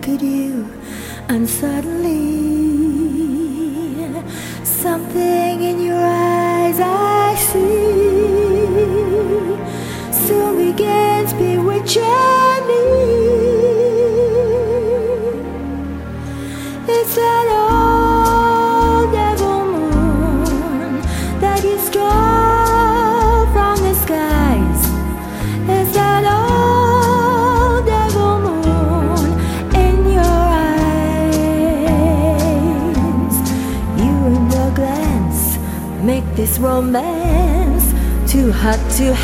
look at you, and suddenly something in your eyes I see soon begins bewitching me. It's that old devil moon that you stole from the skies. It's that old devil moon in your eyes. You and your glance make this romance too hot to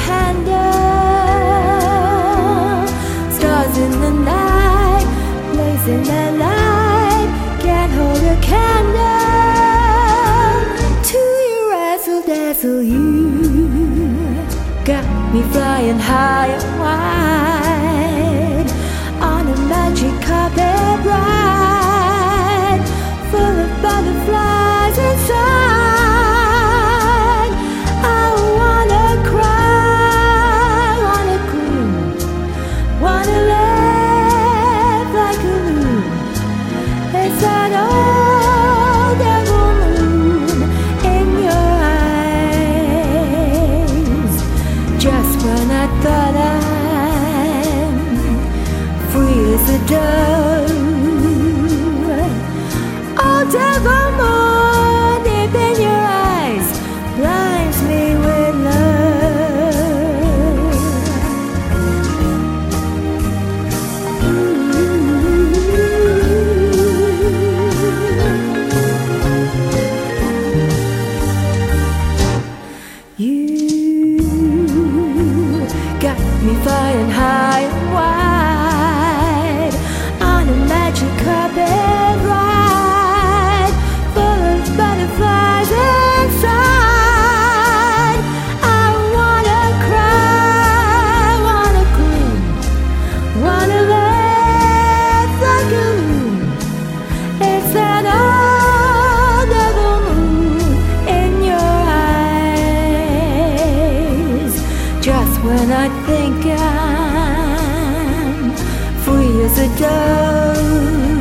handle. Stars in the night, blazing their light, can't hold a candle to your razzle dazzle. You got me flying high and wide on a magic carpet ride, full of butterflies inside. I wanna cry, wanna croon, wanna laugh like a loon. It's that old devil moon in your eyes. Just when I thought I'm free as a dove, old devil moon deep in your eyes blinds me with love. You got me flying high and wide on a magic carpet ride, full of butterflies inside. I wanna cry, wanna croon, wanna laugh like a loon. It's that old devil moon in your eyes. Just when I think I'm free as a dove,